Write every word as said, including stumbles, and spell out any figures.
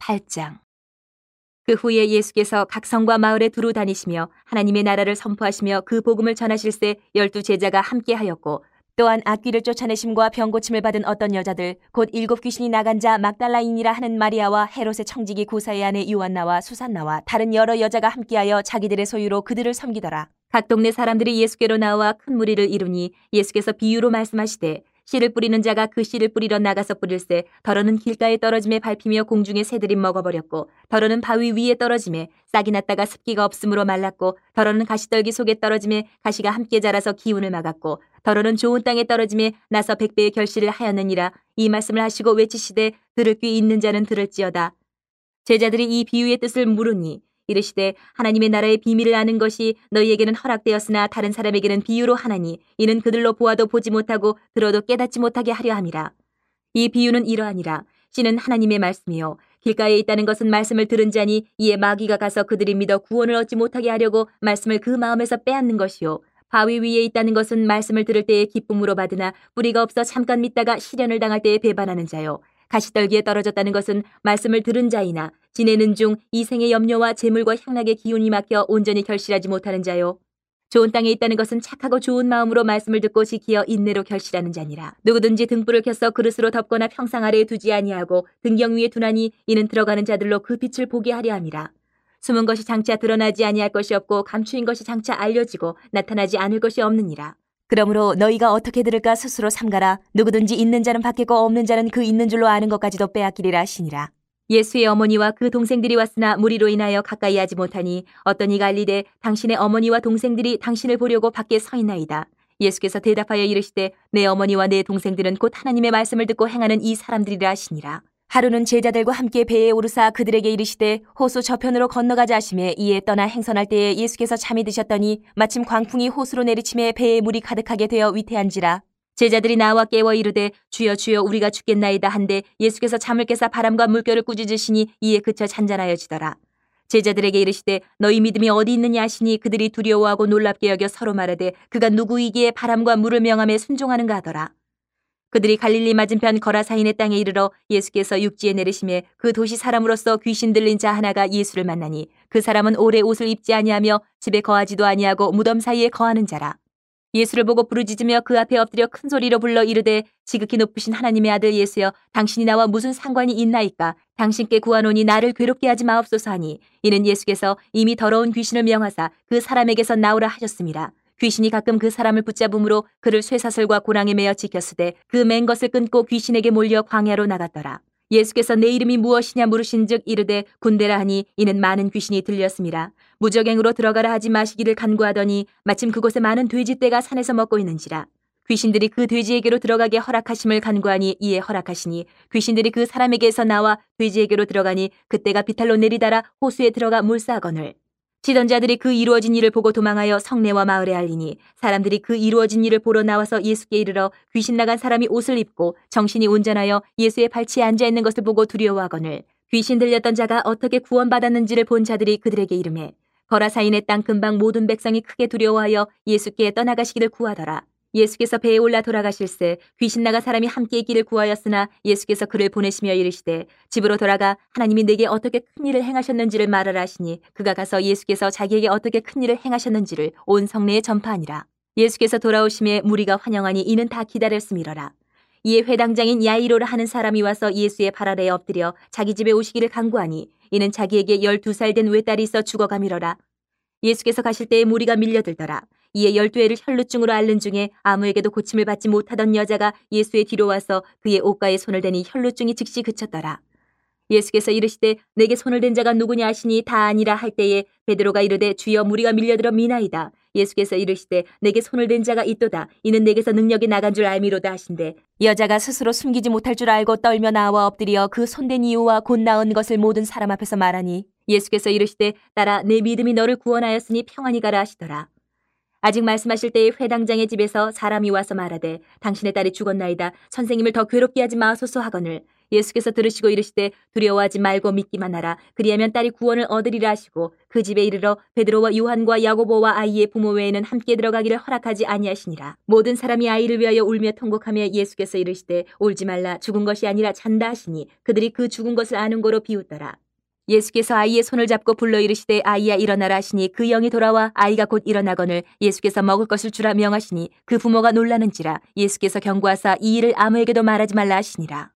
팔 장. 그 후에 예수께서 각 성과 마을에 두루 다니시며 하나님의 나라를 선포하시며 그 복음을 전하실세 열두 제자가 함께하였고, 또한 악귀를 쫓아내심과 병 고침을 받은 어떤 여자들 곧 일곱 귀신이 나간 자 막달라인이라 하는 마리아와 헤롯의 청지기 구사의 아내 요한나와 수산나와 다른 여러 여자가 함께하여 자기들의 소유로 그들을 섬기더라. 각 동네 사람들이 예수께로 나와 큰 무리를 이루니 예수께서 비유로 말씀하시되, 씨를 뿌리는 자가 그 씨를 뿌리러 나가서 뿌릴새 더러는 길가에 떨어짐에 밟히며 공중에 새들이 먹어버렸고, 더러는 바위 위에 떨어짐에 싹이 났다가 습기가 없으므로 말랐고, 더러는 가시떨기 속에 떨어짐에 가시가 함께 자라서 기운을 막았고, 더러는 좋은 땅에 떨어짐에 나서 백배의 결실을 하였느니라. 이 말씀을 하시고 외치시되, 들을 귀 있는 자는 들을지어다. 제자들이 이 비유의 뜻을 물으니 이르시되, 하나님의 나라의 비밀을 아는 것이 너희에게는 허락되었으나 다른 사람에게는 비유로 하나니 이는 그들로 보아도 보지 못하고 들어도 깨닫지 못하게 하려 함이라. 이 비유는 이러하니라. 씨는 하나님의 말씀이요 길가에 있다는 것은 말씀을 들은 자니 이에 마귀가 가서 그들이 믿어 구원을 얻지 못하게 하려고 말씀을 그 마음에서 빼앗는 것이요 바위 위에 있다는 것은 말씀을 들을 때에 기쁨으로 받으나 뿌리가 없어 잠깐 믿다가 시련을 당할 때에 배반하는 자요 가시떨기에 떨어졌다는 것은 말씀을 들은 자이나 지내는 중 이 생의 염려와 재물과 향락의 기운이 막혀 온전히 결실하지 못하는 자요 좋은 땅에 있다는 것은 착하고 좋은 마음으로 말씀을 듣고 지키어 인내로 결실하는 자니라. 누구든지 등불을 켜서 그릇으로 덮거나 평상 아래에 두지 아니하고 등경 위에 두나니 이는 들어가는 자들로 그 빛을 보게 하려 함이라. 숨은 것이 장차 드러나지 아니할 것이 없고 감추인 것이 장차 알려지고 나타나지 않을 것이 없느니라. 그러므로 너희가 어떻게 들을까 스스로 삼가라. 누구든지 있는 자는 받겠고 없는 자는 그 있는 줄로 아는 것까지도 빼앗기리라 하시니라. 예수의 어머니와 그 동생들이 왔으나 무리로 인하여 가까이 하지 못하니 어떤 이가 알리되 당신의 어머니와 동생들이 당신을 보려고 밖에 서 있나이다. 예수께서 대답하여 이르시되 내 어머니와 내 동생들은 곧 하나님의 말씀을 듣고 행하는 이 사람들이라 하시니라. 하루는 제자들과 함께 배에 오르사 그들에게 이르시되 호수 저편으로 건너가자 하시매 이에 떠나 행선할 때에 예수께서 잠이 드셨더니 마침 광풍이 호수로 내리침에 배에 물이 가득하게 되어 위태한지라. 제자들이 나와 깨워 이르되 주여 주여 우리가 죽겠나이다 한데 예수께서 잠을 깨사 바람과 물결을 꾸짖으시니 이에 그쳐 잔잔하여지더라. 제자들에게 이르시되 너희 믿음이 어디 있느냐 하시니 그들이 두려워하고 놀랍게 여겨 서로 말하되 그가 누구이기에 바람과 물을 명함에 순종하는가 하더라. 그들이 갈릴리 맞은편 거라사인의 땅에 이르러 예수께서 육지에 내리시매 그 도시 사람으로서 귀신 들린 자 하나가 예수를 만나니 그 사람은 오래 옷을 입지 아니하며 집에 거하지도 아니하고 무덤 사이에 거하는 자라. 예수를 보고 부르짖으며 그 앞에 엎드려 큰 소리로 불러 이르되 지극히 높으신 하나님의 아들 예수여 당신이 나와 무슨 상관이 있나이까. 당신께 구하노니 나를 괴롭게 하지 마옵소서 하니 이는 예수께서 이미 더러운 귀신을 명하사 그 사람에게서 나오라 하셨습니다. 귀신이 가끔 그 사람을 붙잡음으로 그를 쇠사슬과 고랑에 매어 지켰으되 그 맨 것을 끊고 귀신에게 몰려 광야로 나갔더라. 예수께서 내 이름이 무엇이냐 물으신즉 이르되 군대라 하니 이는 많은 귀신이 들렸습니다. 무적행으로 들어가라 하지 마시기를 간구하더니 마침 그곳에 많은 돼지떼가 산에서 먹고 있는지라. 귀신들이 그 돼지에게로 들어가게 허락하심을 간구하니 이에 허락하시니 귀신들이 그 사람에게서 나와 돼지에게로 들어가니 그때가 비탈로 내리달아 호수에 들어가 물싸거늘. 치던 자들이 그 이루어진 일을 보고 도망하여 성내와 마을에 알리니 사람들이 그 이루어진 일을 보러 나와서 예수께 이르러 귀신 나간 사람이 옷을 입고 정신이 온전하여 예수의 발치에 앉아있는 것을 보고 두려워하거늘 귀신 들렸던 자가 어떻게 구원받았는지를 본 자들이 그들에게 이르매 거라사인의 땅 근방 모든 백성이 크게 두려워하여 예수께 떠나가시기를 구하더라. 예수께서 배에 올라 돌아가실새 귀신 나간 사람이 함께 있기를 구하였으나 예수께서 그를 보내시며 이르시되 집으로 돌아가 하나님이 내게 어떻게 큰 일을 행하셨는지를 말하라 하시니 그가 가서 예수께서 자기에게 어떻게 큰 일을 행하셨는지를 온 성내에 전파하니라. 예수께서 돌아오심에 무리가 환영하니 이는 다 기다렸음이러라. 이에 회당장인 야이로라 하는 사람이 와서 예수의 발 아래에 엎드려 자기 집에 오시기를 간구하니 이는 자기에게 열두 살 된 외딸이 있어 죽어감이러라. 예수께서 가실 때에 무리가 밀려들더라. 이에 열두 애를 혈루증으로 앓는 중에 아무에게도 고침을 받지 못하던 여자가 예수의 뒤로 와서 그의 옷가에 손을 대니 혈루증이 즉시 그쳤더라. 예수께서 이르시되 내게 손을 댄 자가 누구냐 하시니 다 아니라 할 때에 베드로가 이르되 주여 무리가 밀려들어 미나이다. 예수께서 이르시되 내게 손을 댄 자가 있도다. 이는 내게서 능력이 나간 줄 알미로다 하신대 여자가 스스로 숨기지 못할 줄 알고 떨며 나와 엎드려 그 손댄 이유와 곧 나은 것을 모든 사람 앞에서 말하니 예수께서 이르시되 딸아 내 믿음이 너를 구원하였으니 평안히 가라 하시더라. 아직 말씀하실 때에 회당장의 집에서 사람이 와서 말하되 당신의 딸이 죽었나이다. 선생님을 더 괴롭게 하지 마소서 하거늘 예수께서 들으시고 이르시되 두려워하지 말고 믿기만 하라. 그리하면 딸이 구원을 얻으리라 하시고 그 집에 이르러 베드로와 요한과 야고보와 아이의 부모 외에는 함께 들어가기를 허락하지 아니하시니라. 모든 사람이 아이를 위하여 울며 통곡하며 예수께서 이르시되 울지 말라. 죽은 것이 아니라 잔다 하시니 그들이 그 죽은 것을 아는 거로 비웃더라. 예수께서 아이의 손을 잡고 불러 이르시되 아이야 일어나라 하시니 그 영이 돌아와 아이가 곧 일어나거늘 예수께서 먹을 것을 주라 명하시니 그 부모가 놀라는지라. 예수께서 경고하사 이 일을 아무에게도 말하지 말라 하시니라.